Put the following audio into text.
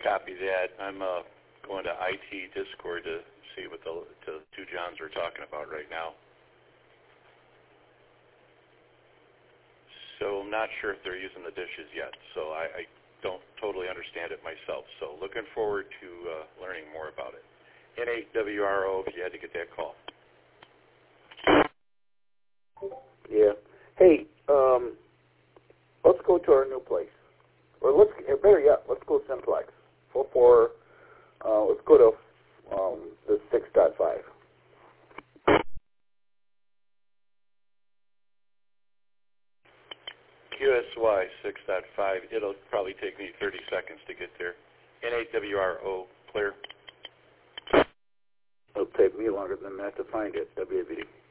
Copy that. I'm going to IT Discord to see what the two Johns are talking about right now. So I'm not sure if they're using the dishes yet, so I don't totally understand it myself. So looking forward to learning more about it. N8WRO if you had to get that call. Yeah. Hey, let's go to our new place. Or better yet, let's go Simplex. Let's go to the 6.5. QSY 6.5. It'll probably take me 30 seconds to get there. N8WRO, clear. It'll take me longer than that to find it, WAVD.